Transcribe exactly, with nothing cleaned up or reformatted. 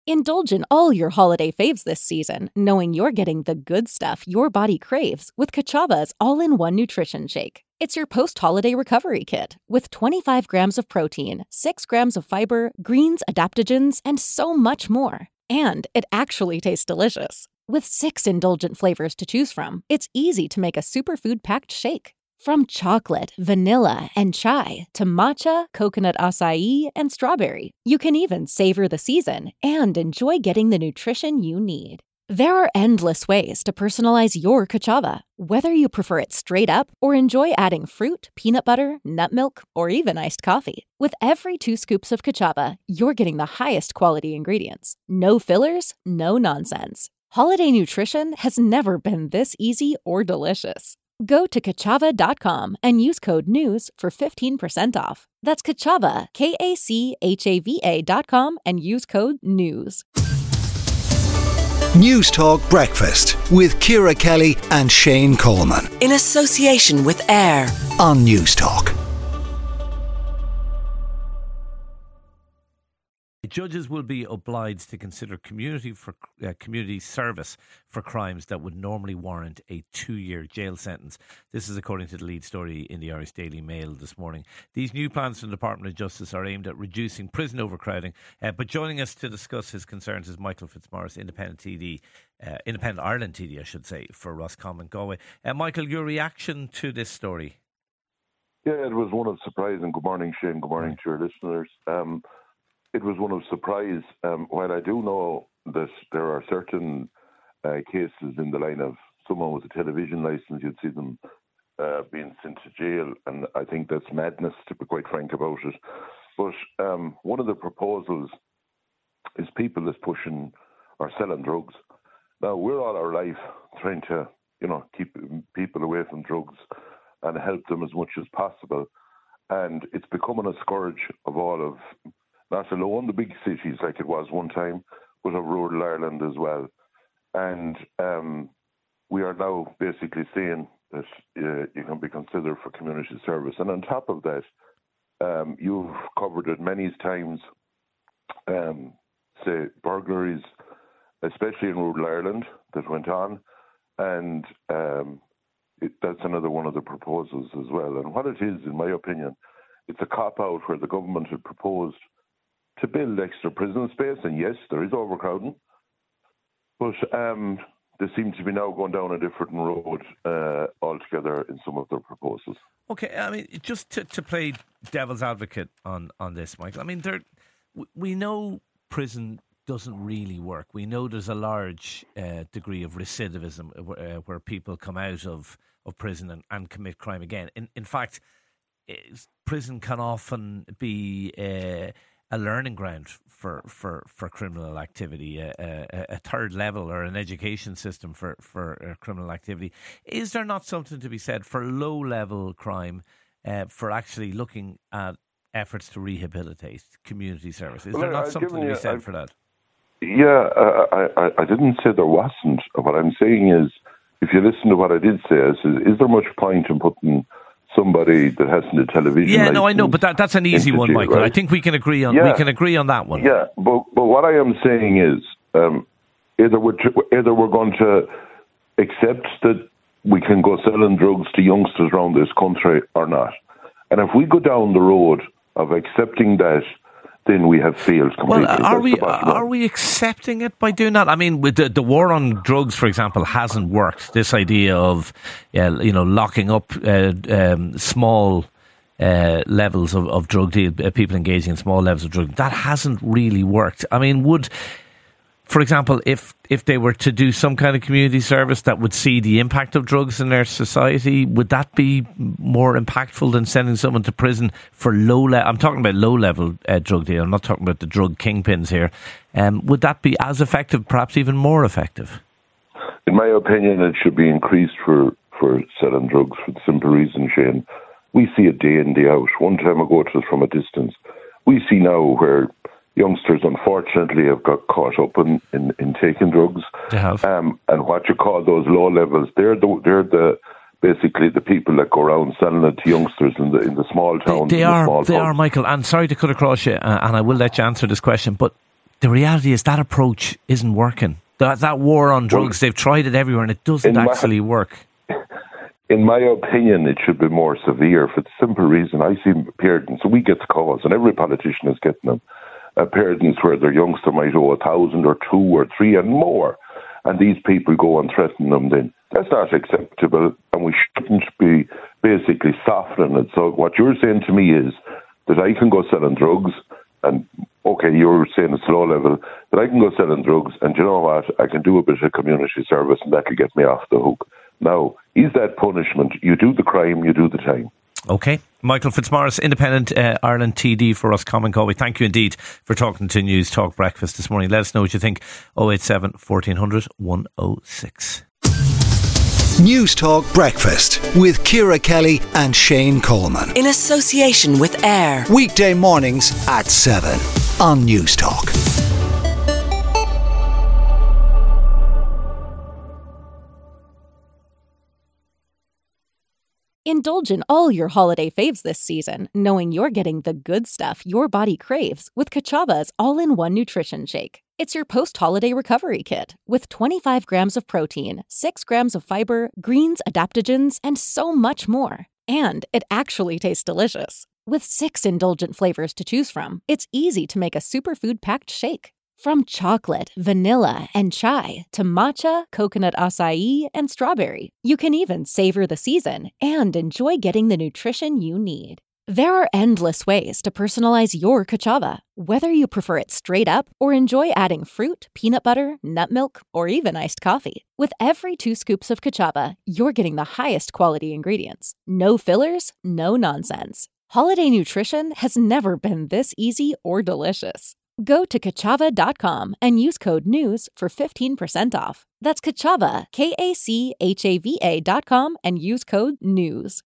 Indulge in all your holiday faves this season, knowing you're getting the good stuff your body craves with Kachava's all-in-one nutrition shake. It's your post-holiday recovery kit with twenty-five grams of protein, six grams of fiber, greens, adaptogens, and so much more. And it actually tastes delicious. With six indulgent flavors to choose from, it's easy to make a superfood-packed shake. From chocolate, vanilla, and chai to matcha, coconut acai, and strawberry, you can even savor the season and enjoy getting the nutrition you need. There are endless ways to personalize your Kachava, whether you prefer it straight up or enjoy adding fruit, peanut butter, nut milk, or even iced coffee. With every two scoops of Kachava, you're getting the highest quality ingredients. No fillers, no nonsense. Holiday nutrition has never been this easy or delicious. Go to Kachava dot com and use code NEWS for fifteen percent off. That's Kachava, K A C H A V A dot com, and use code NEWS. News Talk Breakfast with Ciara Kelly and Shane Coleman. In association with AIR on News Talk. Judges will be obliged to consider community for uh, community service for crimes that would normally warrant a two-year jail sentence. This is according to the lead story in the Irish Daily Mail this morning. These new plans from the Department of Justice are aimed at reducing prison overcrowding. Uh, but joining us to discuss his concerns is Michael Fitzmaurice, Independent T D, uh, Independent Ireland T D, I should say, for Roscommon Galway. Uh, Michael, your reaction to this story? Yeah, it was one of surprise. And good morning, Shane. Good morning to your listeners. Um, It was one of surprise. Um, while I do know that there are certain uh, cases in the line of someone with a television licence, you'd see them uh, being sent to jail, and I think that's madness, to be quite frank about it. But um, one of the proposals is people that's pushing or selling drugs. Now, we're all our life trying to, you know, keep people away from drugs and help them as much as possible. And it's becoming a scourge of all of, not alone the big cities like it was one time, but of rural Ireland as well. And um, we are now basically saying that uh, you can be considered for community service. And on top of that, um, you've covered it many times, um, say burglaries, especially in rural Ireland, that went on. And um, it, that's another one of the proposals as well. And what it is, in my opinion, it's a cop-out where the government had proposed to build extra prison space, and yes, there is overcrowding, but um, they seem to be now going down a different road uh, altogether in some of their proposals. Okay, I mean, just to, to play devil's advocate on, on this, Michael, I mean, there, we know prison doesn't really work. We know there's a large uh, degree of recidivism uh, where people come out of, of prison and, and commit crime again. In, in fact, prison can often be Uh, a learning ground for, for, for criminal activity, a, a, a third level or an education system for, for uh, criminal activity. Is there not something to be said for low-level crime, uh, for actually looking at efforts to rehabilitate community service? Is well, there not I've something to be said I've, for that? Yeah, uh, I, I, I didn't say there wasn't. What I'm saying is, if you listen to what I did say, is, is there much point in putting somebody that hasn't a television? Yeah, no, I know, but that, that's an easy one, Michael. Right? I think we can agree on yeah. we can agree on that one. Yeah, but but what I am saying is, um, either we're to, either we're going to accept that we can go selling drugs to youngsters around this country or not. And if we go down the road of accepting that, then we have failed completely. Well, are we are we accepting it by doing that? I mean, with the, the war on drugs, for example, hasn't worked. This idea of, uh, you know, locking up uh, um, small uh, levels of, of drug deal, uh, people engaging in small levels of drug, that hasn't really worked. I mean, would, for example, if if they were to do some kind of community service that would see the impact of drugs in their society, would that be more impactful than sending someone to prison for low level? I'm talking about low level uh, drug deal. I'm not talking about the drug kingpins here. Um, would that be as effective, perhaps even more effective? In my opinion, it should be increased for, for selling drugs for the simple reason, Shane. We see it day in, day out. One time ago, it was from a distance. We see now where youngsters, unfortunately, have got caught up in, in, in taking drugs. They have. Um, and what you call those low levels, they're the they're the basically the people that go around selling it to youngsters in the in the small towns. They, they and are, the small they pubs. are, Michael. And sorry to cut across you, uh, and I will let you answer this question, but the reality is that approach isn't working. That, that war on drugs, they've tried it everywhere and it doesn't my, actually work. In my opinion, it should be more severe for the simple reason I see parents, we get calls, and every politician is getting them, uh, parents where their youngster might owe a thousand or two or three and more, and these people go and threaten them then. That's not acceptable, and we shouldn't be basically softening it. So what you're saying to me is that I can go selling drugs, and okay, you're saying it's low level, that I can go selling drugs, and you know what, I can do a bit of community service, and that could get me off the hook. Now, is that punishment? You do the crime, you do the time. Okay. Michael Fitzmaurice, Independent uh, Ireland T D for Roscommon Galway. Thank you indeed for talking to News Talk Breakfast this morning. Let us know what you think. oh eight seven, fourteen hundred, one oh six. News Talk Breakfast with Ciara Kelly and Shane Coleman. In association with AIR. Weekday mornings at seven on News Talk. Indulge in all your holiday faves this season, knowing you're getting the good stuff your body craves with Kachava's all-in-one nutrition shake. It's your post-holiday recovery kit with twenty-five grams of protein, six grams of fiber, greens, adaptogens, and so much more. And it actually tastes delicious. With six indulgent flavors to choose from, it's easy to make a superfood-packed shake. From chocolate, vanilla, and chai to matcha, coconut acai, and strawberry, you can even savor the season and enjoy getting the nutrition you need. There are endless ways to personalize your Kachava, whether you prefer it straight up or enjoy adding fruit, peanut butter, nut milk, or even iced coffee. With every two scoops of Kachava, you're getting the highest quality ingredients. No fillers, no nonsense. Holiday nutrition has never been this easy or delicious. Go to Kachava dot com and use code NEWS for fifteen percent off. That's Kachava, K A C H A V A dot com, and use code NEWS.